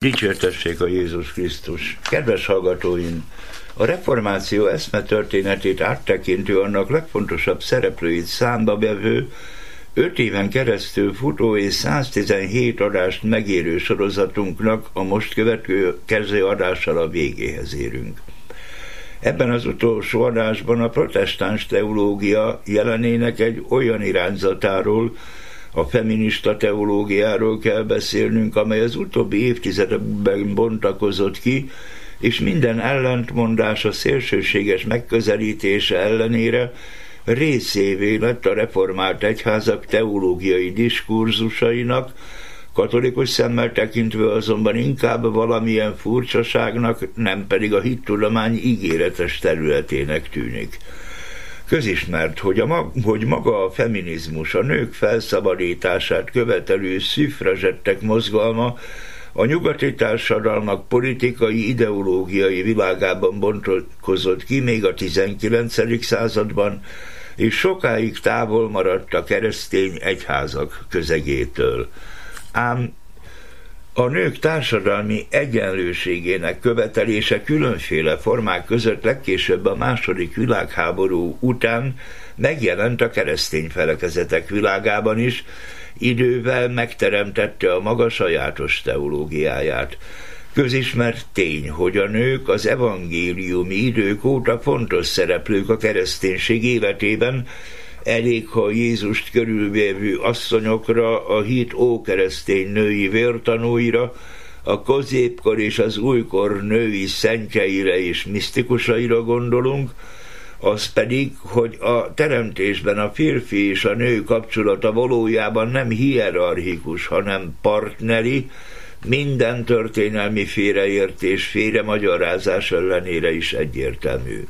Dicsértessék a Jézus Krisztus! Kedves hallgatóim! A reformáció eszmetörténetét áttekintő, annak legfontosabb szereplőit számba vevő, 5 éven keresztül futó és 117 adást megérő sorozatunknak a most következő adással a végéhez érünk. Ebben az utolsó adásban a protestáns teológia jelenének egy olyan irányzatáról, a feminista teológiáról kell beszélnünk, amely az utóbbi évtizedekben bontakozott ki, és minden ellentmondás a szélsőséges megközelítése ellenére részévé lett a reformált egyházak teológiai diskurzusainak, katolikus szemmel tekintve azonban inkább valamilyen furcsaságnak, nem pedig a hittudomány ígéretes területének tűnik. Közismert, hogy maga a feminizmus, a nők felszabadítását követelő szüffrazsettek mozgalma a nyugati társadalmak politikai, ideológiai világában bontakozott ki még a 19. században, és sokáig távol maradt a keresztény egyházak közegétől. Ám a nők társadalmi egyenlőségének követelése különféle formák között legkésőbb a II. Világháború után megjelent a keresztény felekezetek világában is, idővel megteremtette a maga sajátos teológiáját. Közismert tény, hogy a nők az evangéliumi idők óta fontos szereplők a kereszténység életében, elég, ha Jézust körülvevő asszonyokra, a hit ókeresztény női vértanúira, a középkor és az újkor női szentjeire és misztikusaira gondolunk, az pedig, hogy a teremtésben a férfi és a nő kapcsolata valójában nem hierarchikus, hanem partneri, minden történelmi félreértés, félremagyarázás ellenére is egyértelmű.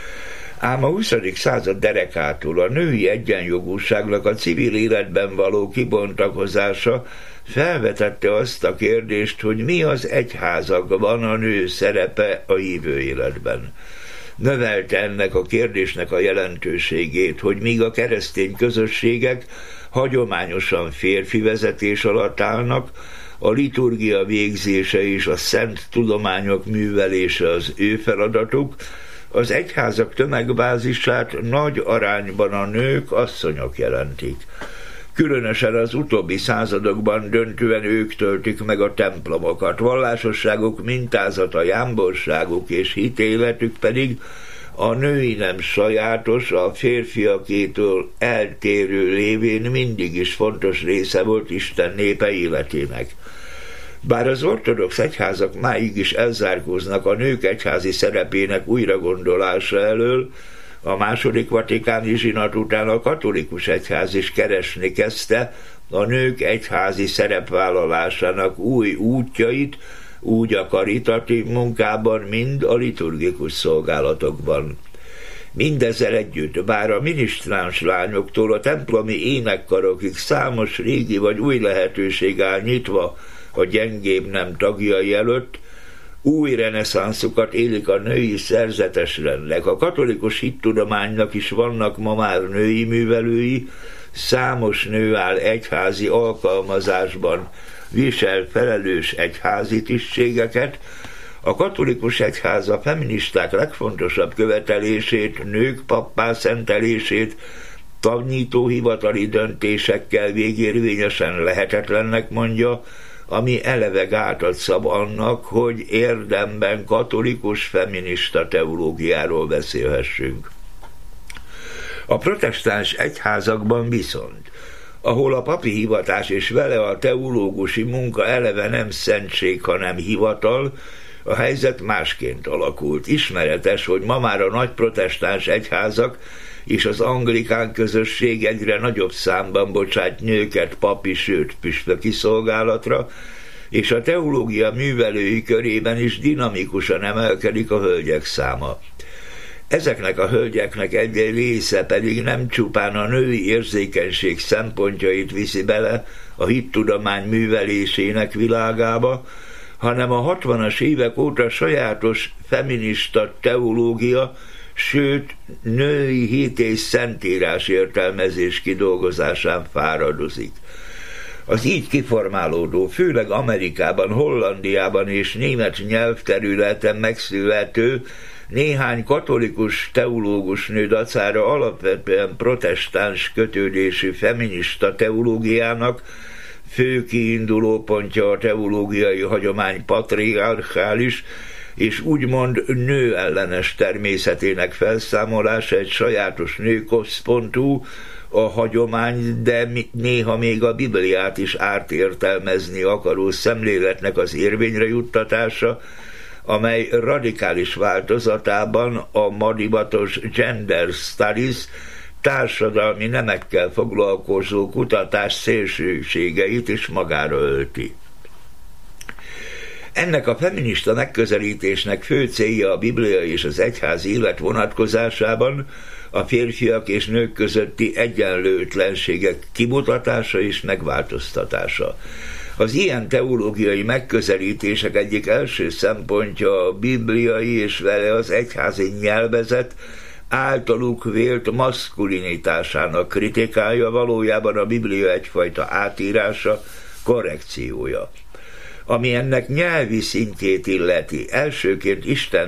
Ám a 20. század derekától a női egyenjogúságnak a civil életben való kibontakozása felvetette azt a kérdést, hogy mi az egyházakban a nő szerepe a hívő életben. Növelte ennek a kérdésnek a jelentőségét, hogy míg a keresztény közösségek hagyományosan férfi vezetés alatt állnak, a liturgia végzése és a szent tudományok művelése az ő feladatuk, az egyházak tömegbázisát nagy arányban a nők, asszonyok jelentik. Különösen az utóbbi századokban döntően ők töltik meg a templomokat, vallásosságuk mintázata, jámborságuk és hitéletük pedig a női nem sajátos, a férfiakétől eltérő lévén mindig is fontos része volt Isten népe életének. Bár az ortodox egyházak máig is elzárkóznak a nők egyházi szerepének újragondolása elől, a II. Vatikáni zsinat után a katolikus egyház is keresni kezdte a nők egyházi szerepvállalásának új útjait, úgy a karitatív munkában, mind a liturgikus szolgálatokban. Mindezzel együtt, bár a minisztráns lányoktól a templomi énekkarokig számos régi vagy új lehetőség áll nyitva a gyengébb nem tagjai előtt, új reneszánszukat élik a női szerzetes rendek. A katolikus hittudománynak is vannak ma már női művelői, számos nő áll egyházi alkalmazásban, visel felelős egyházi tisztségeket. A katolikus egyház a feministák legfontosabb követelését, nők pappá szentelését, tanító hivatali döntésekkel végérvényesen lehetetlennek mondja, ami eleve gátat szab annak, hogy érdemben katolikus feminista teológiáról beszélhessünk. A protestáns egyházakban viszont, ahol a papi hivatás és vele a teológusi munka eleve nem szentség, hanem hivatal, a helyzet másként alakult. Ismeretes, hogy ma már a nagy protestáns egyházak és az anglikán közösség egyre nagyobb számban bocsát nőket papi, sőt püspöki szolgálatra, és a teológia művelői körében is dinamikusan emelkedik a hölgyek száma. Ezeknek a hölgyeknek egy része pedig nem csupán a női érzékenység szempontjait viszi bele a hittudomány művelésének világába, hanem a 60-as évek óta sajátos feminista teológia, sőt, női hit és szentírás értelmezés kidolgozásán fáradozik. Az így kiformálódó, főleg Amerikában, Hollandiában és német nyelvterületen megszülető néhány katolikus teológus nő dacára alapvetően protestáns kötődésű feminista teológiának fő kiinduló pontja a teológiai hagyomány patriarchális és úgymond nőellenes természetének felszámolása, egy sajátos nőközpontú, a hagyomány, de néha még a Bibliát is átértelmezni akaró szemléletnek az érvényre juttatása, amely radikális változatában a ma divatos gender studies társadalmi nemekkel foglalkozó kutatás szélsőségeit is magára ölti. Ennek a feminista megközelítésnek fő célja a Biblia és az egyházi élet vonatkozásában a férfiak és nők közötti egyenlőtlenségek kimutatása és megváltoztatása. Az ilyen teológiai megközelítések egyik első szempontja a bibliai és vele az egyházi nyelvezet általuk vélt maszkulinitásának kritikája, valójában a Biblia egyfajta átírása, korrekciója. Ami ennek nyelvi szintjét illeti, elsőként Isten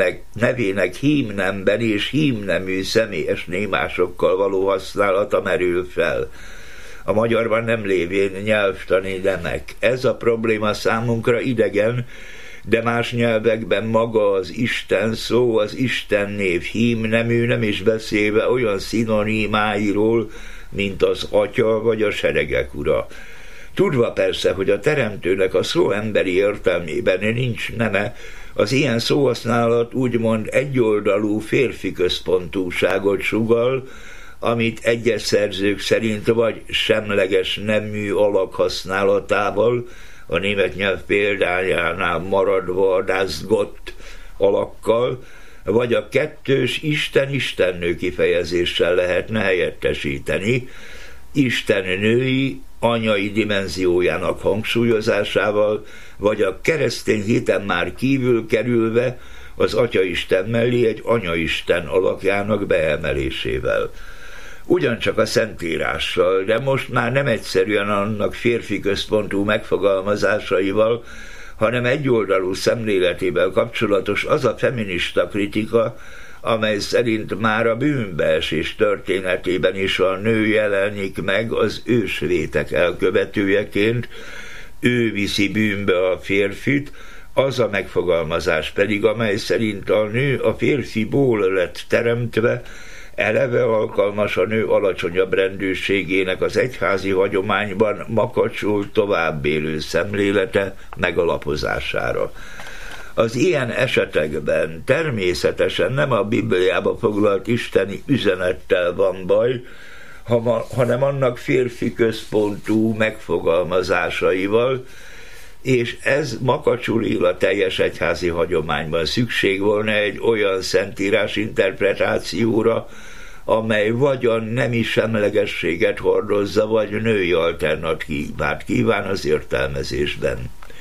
nevének hímnemben és hímnemű személyes némásokkal való használata merül fel. A magyarban nem lévén nyelvtani nemek. Ez a probléma számunkra idegen, de más nyelvekben maga az Isten szó, az Isten név hímnemű, nem is beszélve olyan szinonimáiról, mint az Atya vagy a seregek ura. Tudva persze, hogy a teremtőnek a szó emberi értelmében nincs neme, az ilyen szóhasználat úgymond egyoldalú férfi központúságot sugall, amit egyes szerzők szerint vagy semleges nemű alak használatával, a német nyelv példájánál maradva a das Gott alakkal, vagy a kettős Isten-istennő kifejezéssel lehetne helyettesíteni, Isten női, anyai dimenziójának hangsúlyozásával, vagy a keresztény hiten már kívül kerülve az Atyaisten mellé egy Anyaisten alakjának beemelésével. Ugyancsak a Szentírással, de most már nem egyszerűen annak férfi központú megfogalmazásaival, hanem egyoldalú szemléletével kapcsolatos az a feminista kritika, amely szerint már a bűnbeesés történetében is a nő jelenik meg az ősvétek elkövetőjeként, ő viszi bűnbe a férfit, az a megfogalmazás pedig, amely szerint a nő a férfiból lett teremtve, eleve alkalmas a nő alacsonyabb rendőrségének az egyházi hagyományban makacsul továbbélő szemlélete megalapozására. Az ilyen esetekben természetesen nem a Bibliába foglalt isteni üzenettel van baj, hanem annak férfi központú megfogalmazásaival, és ez makacsul él a teljes egyházi hagyományban. Szükség volna egy olyan szentírás interpretációra, amely vagy a nemi semlegességet hordozza, vagy női alternatívát kíván az értelmezésben.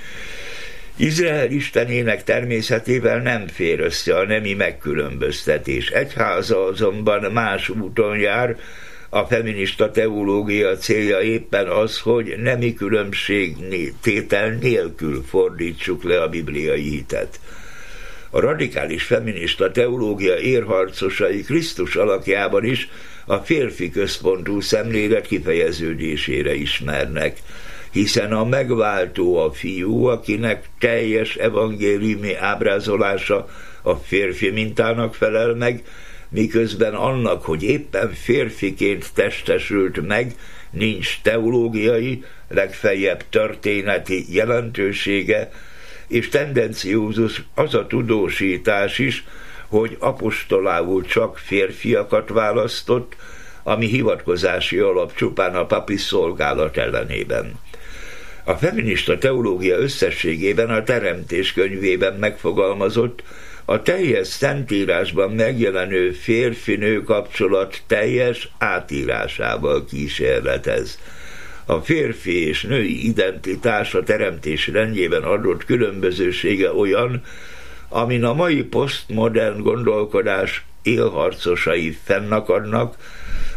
Izrael istenének természetével nem fér össze a nemi megkülönböztetés. Egyháza azonban más úton jár, a feminista teológia célja éppen az, hogy nemi különbségtétel nélkül fordítsuk le a bibliai hitet. A radikális feminista teológia érharcosai Krisztus alakjában is a férfi központú szemlélet kifejeződésére ismernek, hiszen a megváltó a fiú, akinek teljes evangéliumi ábrázolása a férfi mintának felel meg, miközben annak, hogy éppen férfiként testesült meg, nincs teológiai, legfeljebb történeti jelentősége, és tendenciózus az a tudósítás is, hogy apostolául csak férfiakat választott, ami hivatkozási alap csupán a papi szolgálat ellenében. A feminista teológia összességében a Teremtés könyvében megfogalmazott, a teljes Szentírásban megjelenő férfi-nő kapcsolat teljes átírásával kísérletez. A férfi és női identitás a teremtés rendjében adott különbözősége olyan, amin a mai posztmodern gondolkodás élharcosai fennakadnak,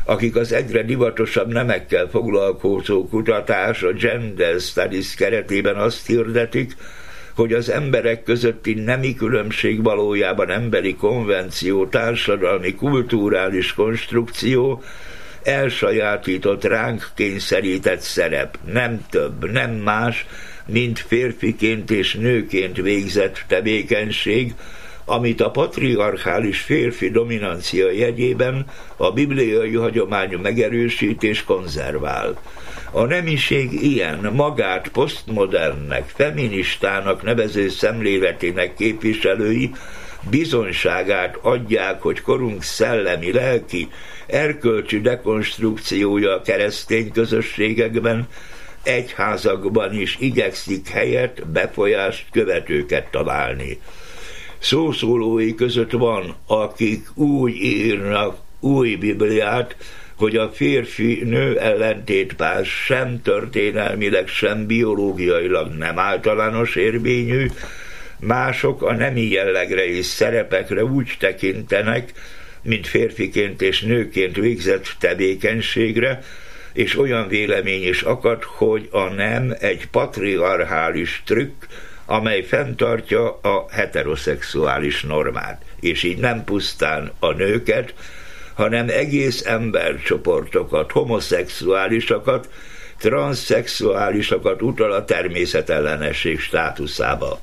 akik az egyre divatosabb nemekkel foglalkozó kutatás, a Gender Studies keretében azt hirdetik, hogy az emberek közötti nemi különbség valójában emberi konvenció, társadalmi, kulturális konstrukció, elsajátított, ránk kényszerített szerep, nem több, nem más, mint férfiként és nőként végzett tevékenység, amit a patriarchális férfi dominancia jegyében a bibliai hagyomány megerősít és konzervál. A nemiség ilyen, magát posztmodernnek, feministának nevező szemléletének képviselői bizonyságát adják, hogy korunk szellemi, lelki, erkölcsi dekonstrukciója a keresztény közösségekben, egyházakban is igyekszik helyet, befolyást, követőket találni. Szószólói között van, akik úgy írnak új Bibliát, hogy a férfi-nő ellentétpár sem történelmileg, sem biológiailag nem általános érvényű, mások a nemi jellegre és szerepekre úgy tekintenek, mint férfiként és nőként végzett tevékenységre, és olyan vélemény is akad, hogy a nem egy patriarchális trükk, amely fenntartja a heteroszexuális normát, és így nem pusztán a nőket, hanem egész embercsoportokat, homoszexuálisakat, transzszexuálisakat utal a természetellenesség státuszába.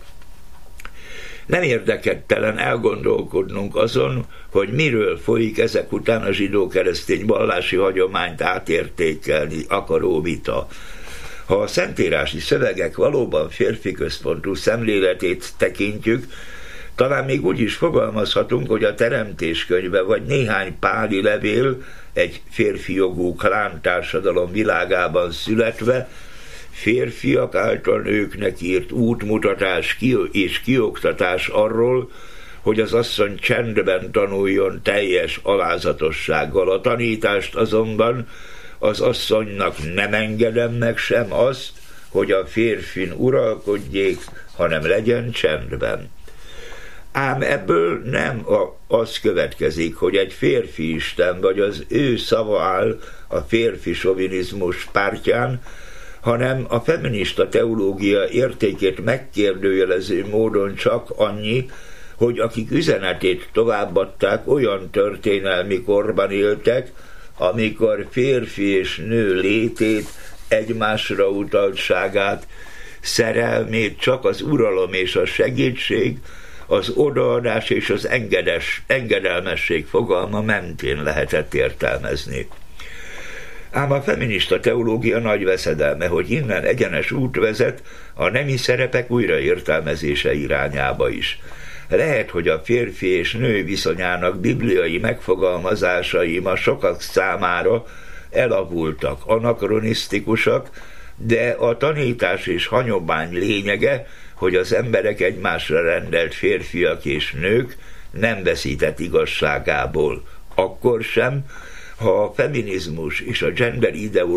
Nem érdekettelen elgondolkodnunk azon, hogy miről folyik ezek után a zsidó-keresztény vallási hagyományt átértékelni akaró vita. Ha a szentírási szövegek valóban férfi központú szemléletét tekintjük, talán még úgy is fogalmazhatunk, hogy a Teremtés könyve vagy néhány páli levél egy férfi jogú klántársadalom világában születve férfiak által nőknek írt útmutatás és kioktatás arról, hogy az asszony csendben tanuljon teljes alázatossággal. A tanítást azonban az asszonynak nem engedem meg sem azt, hogy a férfin uralkodjék, hanem legyen csendben. Ám ebből nem az következik, hogy egy férfi isten vagy az ő szava áll a férfi sovinizmus pártján, hanem a feminista teológia értékét megkérdőjelező módon csak annyi, hogy akik üzenetét továbbadták, olyan történelmi korban éltek, amikor férfi és nő létét, egymásra utaltságát, szerelmét csak az uralom és a segítség, az odaadás és az engedelmesség fogalma mentén lehetett értelmezni. Ám a feminista teológia nagy veszedelme, hogy innen egyenes út vezet a nemi szerepek újraértelmezése irányába is. Lehet, hogy a férfi és nő viszonyának bibliai megfogalmazásai ma sokak számára elavultak, anakronisztikusak, de a tanítás és hagyomány lényege, hogy az emberek egymásra rendelt férfiak és nők nem veszített igazságából, akkor sem, ha a feminizmus és a gender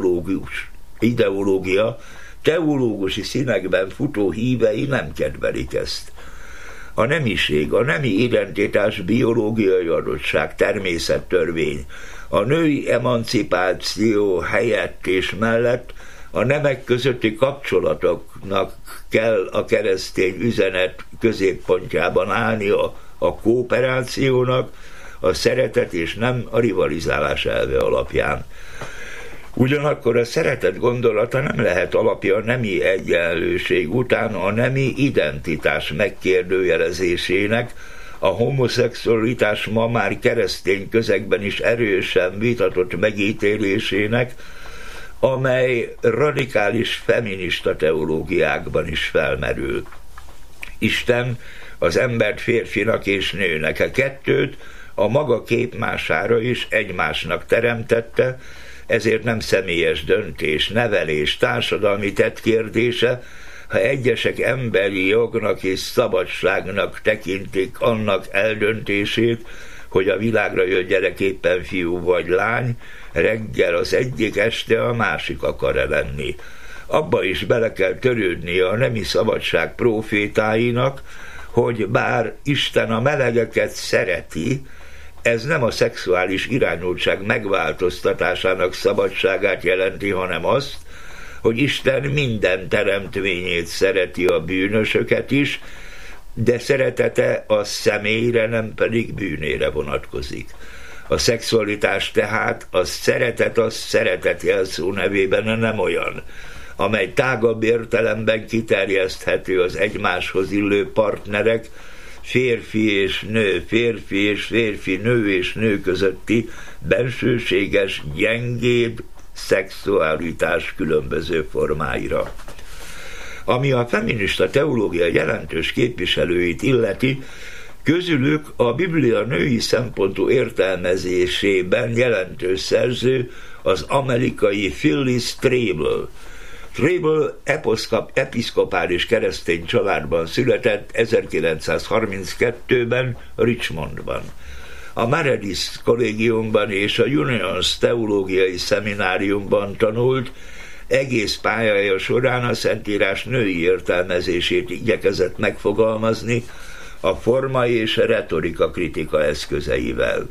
ideológia teológusi színekben futó hívei nem kedvelik ezt. A nemiség, a nemi identitás biológiai adottság, természettörvény, a női emancipáció helyett és mellett a nemek közötti kapcsolatoknak kell a keresztény üzenet középpontjában állnia, a kooperációnak, a szeretet és nem a rivalizálás elve alapján. Ugyanakkor a szeretet gondolata nem lehet alapja a nemi egyenlőség után a nemi identitás megkérdőjelezésének, a homoszexualitás ma már keresztény közegben is erősen vitatott megítélésének, amely radikális feminista teológiákban is felmerül. Isten az embert férfinak és nőnek, a kettőt a maga képmására is egymásnak teremtette, ezért nem személyes döntés, nevelés, társadalmi tettkérdése, ha egyesek emberi jognak és szabadságnak tekintik annak eldöntését, hogy a világra jött gyerek éppen fiú vagy lány, reggel az egyik, este a másik akar-e lenni. Abba is bele kell törődnie a nemi szabadság prófétáinak, hogy bár Isten a melegeket szereti, ez nem a szexuális irányultság megváltoztatásának szabadságát jelenti, hanem azt, hogy Isten minden teremtményét szereti, a bűnösöket is, de szeretete a személyre, nem pedig bűnére vonatkozik. A szexualitás tehát, a szeretet jelszó nevében nem olyan, amely tágabb értelemben kiterjeszthető az egymáshoz illő partnerek, férfi és nő, férfi és férfi, nő és nő közötti bensőséges, gyengébb szexualitás különböző formáira. Ami a feminista teológia jelentős képviselőit illeti, közülük a Biblia női szempontú értelmezésében jelentős szerző az amerikai Phyllis Treble. Treble episzkopális keresztény családban született 1932-ben Richmondban. A Meredith kollégiumban és a Unions teológiai szemináriumban tanult, egész pályája során a Szentírás női értelmezését igyekezett megfogalmazni a forma és a retorika kritika eszközeivel.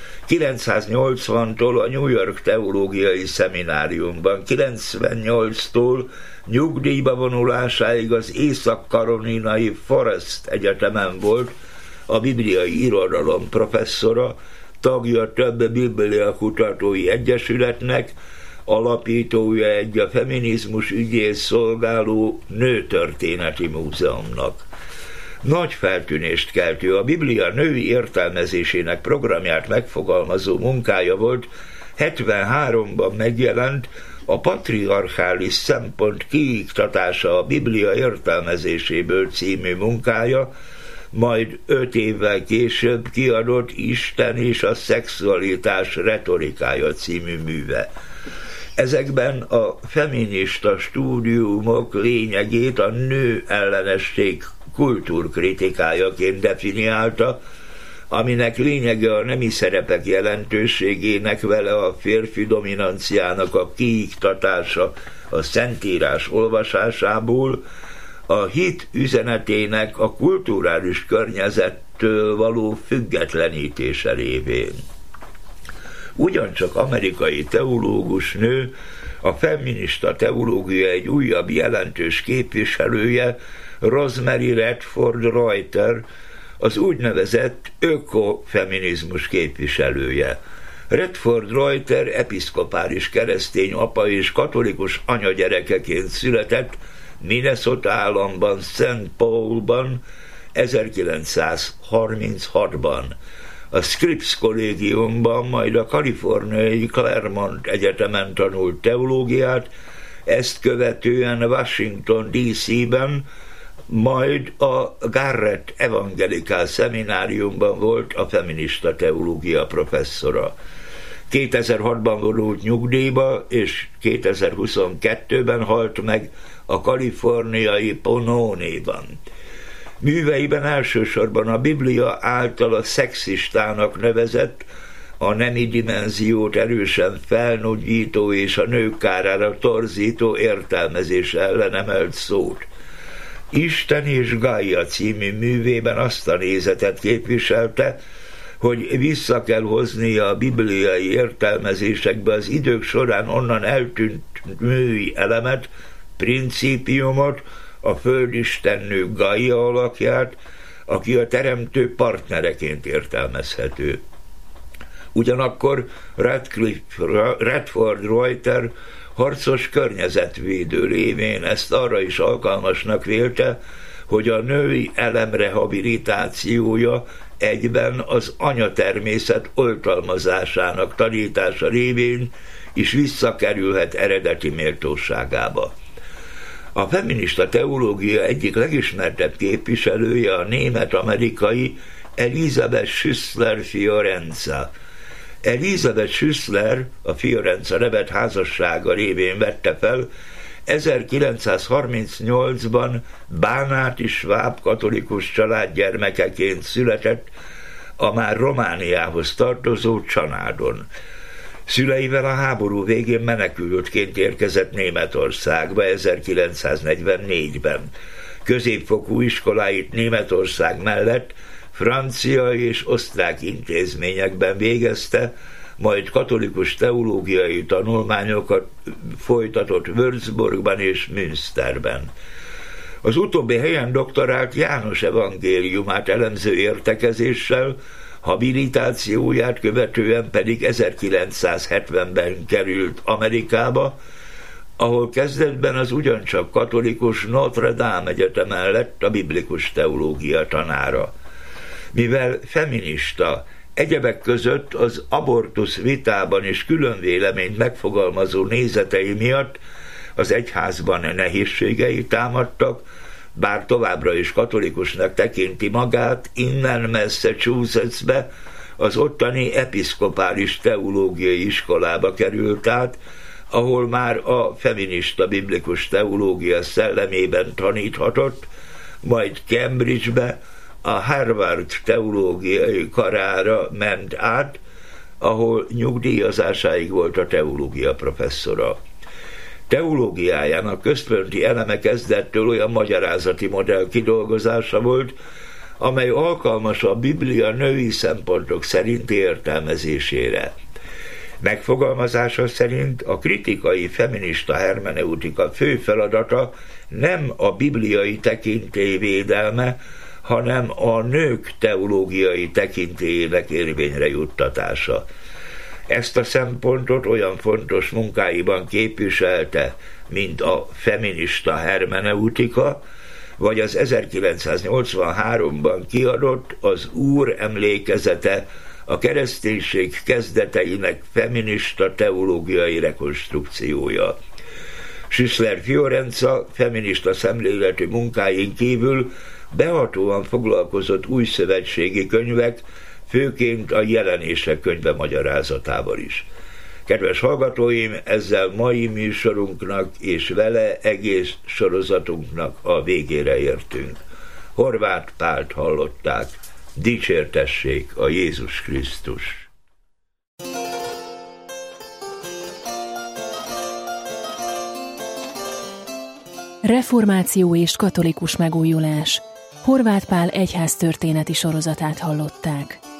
980-tól a New York teológiai szemináriumban, 98-tól nyugdíjba vonulásáig az észak-karolinai Forest Egyetemen volt a bibliai irodalom professzora, tagja több bibliakutatói egyesületnek, alapítója egy a feminizmus ügyéért szolgáló nőtörténeti múzeumnak. Nagy feltűnést keltő, a Biblia női értelmezésének programját megfogalmazó munkája volt 73-ban megjelent a Patriarchális szempont kiiktatása a Biblia értelmezéséből című munkája, majd 5 évvel később kiadott Isten és a szexualitás retorikája című műve. Ezekben a feminista stúdiumok lényegét a nő ellenesség kultúrkritikájaként definiálta, aminek lényege a nemi szerepek jelentőségének, vele a férfi dominanciának a kiiktatása a Szentírás olvasásából, a hit üzenetének a kulturális környezettől való függetlenítése révén. Ugyancsak amerikai teológus nő, a feminista teológia egy újabb jelentős képviselője, Rosemary Redford Reuter, az úgynevezett ökofeminizmus képviselője. Redford Reuter episzkopális keresztény apa és katolikus anya gyerekeként született Minnesota államban, St. Paulban 1936-ban. A Scripps kollégiumban, majd a kaliforniai Claremont Egyetemen tanult teológiát, ezt követően Washington DC-ben, majd a Garrett Evangelikál Szemináriumban volt a feminista teológia professzora. 2006-ban vonult nyugdíjba, és 2022-ben halt meg a kaliforniai Pomona-ban. Műveiben elsősorban a Biblia által a szexistának nevezett, a nemi dimenziót erősen felnugyító és a nők kárára torzító értelmezés ellen emelt szót. Isten és Gaia című művében azt a nézetet képviselte, hogy vissza kell hoznia a bibliai értelmezésekbe az idők során onnan eltűnt női elemet, principiumot, a földistennő Gaia alakját, aki a teremtő partnereként értelmezhető. Ugyanakkor Redford Reuter harcos környezetvédő révén ezt arra is alkalmasnak vélte, hogy a női elem rehabilitációja egyben az anyatermészet oltalmazásának tanítása révén is visszakerülhet eredeti méltóságába. A feminista teológia egyik legismertebb képviselője a német-amerikai Elisabeth Schüssler Fiorenza. Elisabeth Schüssler a Fiorenza nevet házassága révén vette fel 1938-ban bánáti sváb katolikus család gyermekeként született a már Romániához tartozó Csanádon. Szüleivel a háború végén menekültként érkezett Németországba 1944-ben. Középfokú iskoláit Németország mellett francia és osztrák intézményekben végezte, majd katolikus teológiai tanulmányokat folytatott Würzburgban és Münsterben. Az utóbbi helyen doktorált János evangéliumát elemző értekezéssel, habilitációját követően pedig 1970-ben került Amerikába, ahol kezdetben az ugyancsak katolikus Notre Dame Egyetemen lett a biblikus teológia tanára. Mivel feminista, egyebek között az abortusz vitában is külön véleményt megfogalmazó nézetei miatt az egyházban nehézségei támadtak, bár továbbra is katolikusnak tekinti magát, innen Massachusettsbe, az ottani episzkopális teológiai iskolába került át, ahol már a feminista biblikus teológia szellemében taníthatott, majd Cambridge-be, a Harvard teológiai karára ment át, ahol nyugdíjazásáig volt a teológia professzora. Teológiájának központi eleme kezdettől olyan magyarázati modell kidolgozása volt, amely alkalmas a Biblia női szempontok szerinti értelmezésére. Megfogalmazása szerint a kritikai feminista hermeneutika fő feladata nem a bibliai tekintély védelme, hanem a nők teológiai tekintélyének érvényre juttatása. Ezt a szempontot olyan fontos munkáiban képviselte, mint a feminista hermeneutika, vagy az 1983-ban kiadott az Úr emlékezete, a kereszténység kezdeteinek feminista teológiai rekonstrukciója. Schüssler Fiorenza feminista szemléletű munkáin kívül behatóan foglalkozott újszövetségi könyvek, főként a Jelenések könyve magyarázatával is. Kedves hallgatóim, ezzel mai műsorunknak és vele egész sorozatunknak a végére értünk. Horváth Pált hallották. Dicsértessék a Jézus Krisztus! Reformáció és katolikus megújulás. Horváth Pál egyháztörténeti sorozatát hallották.